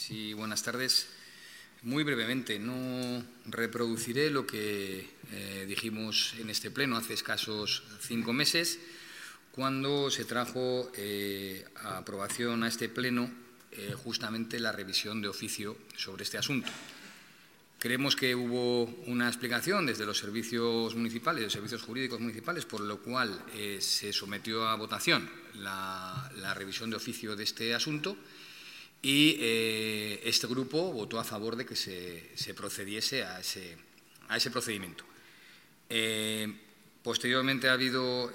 Sí, buenas tardes. Muy brevemente, no reproduciré lo que dijimos en este pleno hace escasos 5 meses, cuando se trajo a aprobación a este pleno justamente la revisión de oficio sobre este asunto. Creemos que hubo una explicación desde los servicios municipales, los servicios jurídicos municipales, por lo cual se sometió a votación la revisión de oficio de este asunto y este grupo votó a favor de que se procediese a ese procedimiento. Posteriormente ha habido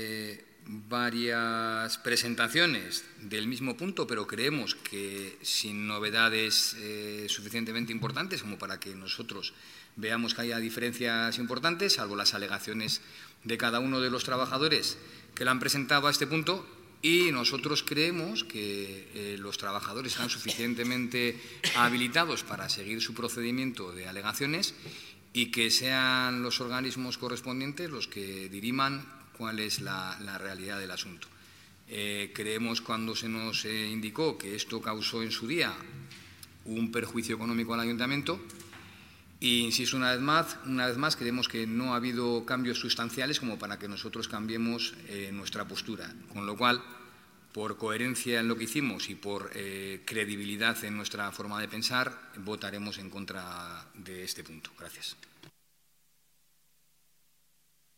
varias presentaciones del mismo punto, pero creemos que sin novedades suficientemente importantes como para que nosotros veamos que haya diferencias importantes, salvo las alegaciones de cada uno de los trabajadores que la han presentado a este punto, y nosotros creemos que los trabajadores están suficientemente habilitados para seguir su procedimiento de alegaciones y que sean los organismos correspondientes los que diriman cuál es la realidad del asunto. Creemos, cuando se nos indicó que esto causó en su día un perjuicio económico al ayuntamiento, e insisto una vez más, creemos que no ha habido cambios sustanciales como para que nosotros cambiemos nuestra postura. Con lo cual, por coherencia en lo que hicimos y por credibilidad en nuestra forma de pensar, votaremos en contra de este punto. Gracias.